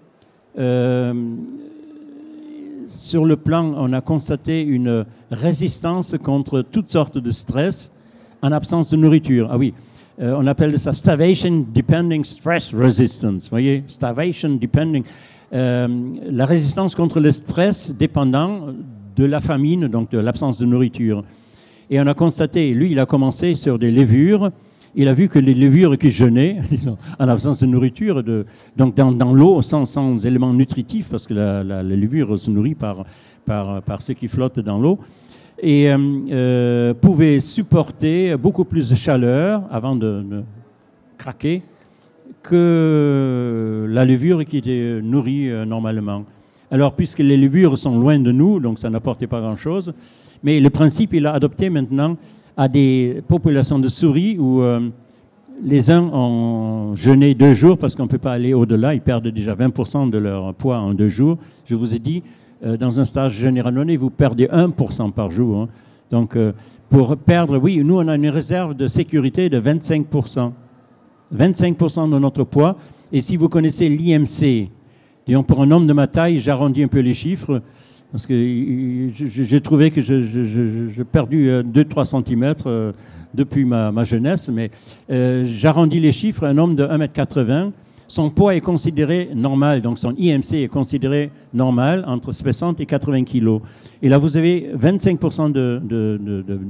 Sur le plan, on a constaté une résistance contre toutes sortes de stress en absence de nourriture. Ah oui, on appelle ça starvation depending stress resistance. Vous voyez, starvation depending, la résistance contre le stress dépendant de la famine, donc de l'absence de nourriture. Et on a constaté, lui, il a commencé sur des levures. Il a vu que les levures qui jeûnaient, disons, en absence de nourriture, donc dans l'eau, sans éléments nutritifs, parce que la levure se nourrit par ce qui flotte dans l'eau, et pouvaient supporter beaucoup plus de chaleur avant de craquer que la levure qui était nourrie normalement. Alors, puisque les levures sont loin de nous, donc ça n'apportait pas grand-chose, mais le principe, il a adopté maintenant à des populations de souris où les uns ont jeûné 2 jours parce qu'on ne peut pas aller au-delà, ils perdent déjà 20% de leur poids en 2 jours. Je vous ai dit, dans un stage jeûne randonnée, vous perdez 1% par jour. Hein. Donc, pour perdre, oui, nous, on a une réserve de sécurité de 25%. 25% de notre poids. Et si vous connaissez l'IMC, disons, pour un homme de ma taille, j'arrondis un peu les chiffres, parce que j'ai trouvé que j'ai perdu 2-3 cm depuis ma jeunesse, mais j'arrondis les chiffres. Un homme de 1m80, son poids est considéré normal, donc son IMC est considéré normal, entre 60 et 80 kg. Et là, vous avez 25% de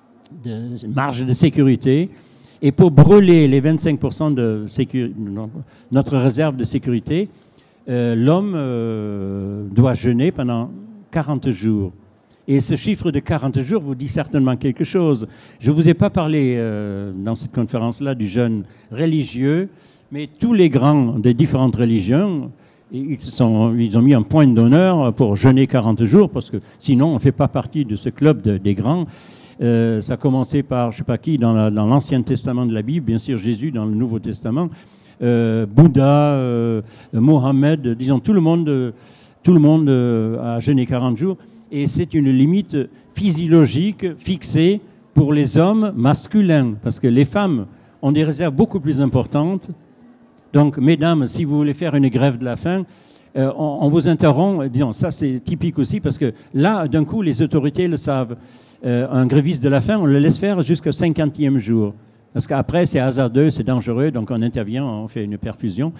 marge de sécurité. Et pour brûler les 25% de notre réserve de sécurité, l'homme doit jeûner pendant 40 jours. Et ce chiffre de 40 jours vous dit certainement quelque chose. Je ne vous ai pas parlé dans cette conférence-là du jeûne religieux, mais tous les grands des différentes religions, ils ont mis un point d'honneur pour jeûner 40 jours, parce que sinon on ne fait pas partie de ce club des grands. Ça a commencé par, je ne sais pas qui, dans l'Ancien Testament de la Bible, bien sûr Jésus dans le Nouveau Testament, Bouddha, Mohammed, disons tout le monde a jeûné 40 jours, et c'est une limite physiologique fixée pour les hommes masculins, parce que les femmes ont des réserves beaucoup plus importantes. Donc, mesdames, si vous voulez faire une grève de la faim, on vous interrompt, disons, ça c'est typique aussi, parce que là, d'un coup, les autorités le savent. Un gréviste de la faim, on le laisse faire jusqu'au 50e jour. Parce qu'après, c'est hasardeux, c'est dangereux, donc on intervient, on fait une perfusion.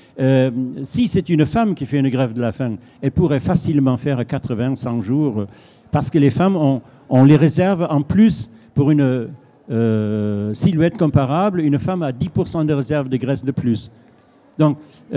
Si c'est une femme qui fait une grève de la faim, elle pourrait facilement faire 80, 100 jours, parce que les femmes, on les réserve en plus pour une silhouette comparable, une femme a 10% de réserve de graisse de plus. Donc,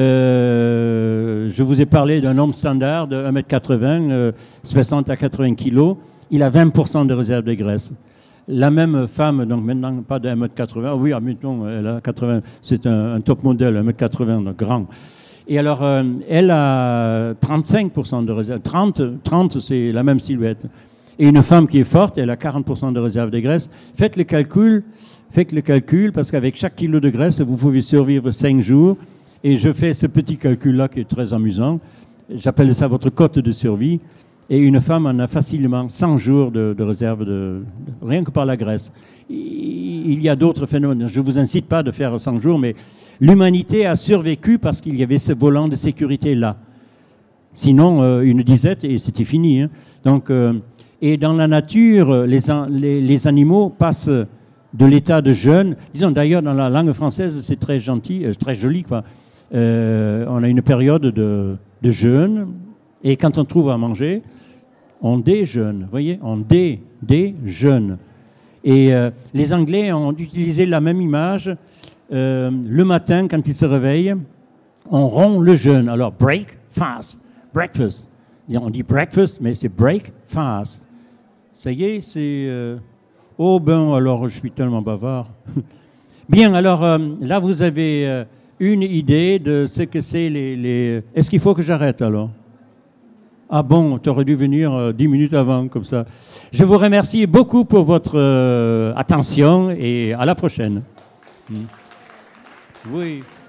je vous ai parlé d'un homme standard de 1m80, 60 à 80 kg, il a 20% de réserve de graisse. La même femme, donc maintenant pas de 1m80, oui, admettons, elle a 80, c'est un top modèle, 1m80, donc grand. Et alors, elle a 35% de réserve, 30 c'est la même silhouette. Et une femme qui est forte, elle a 40% de réserve de graisse. Faites le calcul, parce qu'avec chaque kilo de graisse, vous pouvez survivre 5 jours. Et je fais ce petit calcul-là qui est très amusant. J'appelle ça votre cote de survie. Et une femme en a facilement 100 jours de réserve, rien que par la graisse. Il y a d'autres phénomènes. Je ne vous incite pas de faire 100 jours, mais l'humanité a survécu parce qu'il y avait ce volant de sécurité-là. Sinon, une disette et c'était fini. Hein. Donc, et dans la nature, les animaux passent de l'état de jeûne. Disons d'ailleurs, dans la langue française, c'est très gentil, très joli, quoi. On a une période de jeûne, et quand on trouve à manger, on déjeune, vous voyez, on déjeune. Et les Anglais ont utilisé la même image. Le matin, quand ils se réveillent, on rompt le jeûne. Alors, break, fast, breakfast. On dit breakfast, mais c'est break, fast. Ça y est, c'est... Oh ben, alors, je suis tellement bavard. Bien, alors, là, vous avez une idée de ce que c'est les... Est-ce qu'il faut que j'arrête, alors ? Ah bon, tu aurais dû venir 10 minutes avant, comme ça. Je vous remercie beaucoup pour votre attention et à la prochaine. Oui.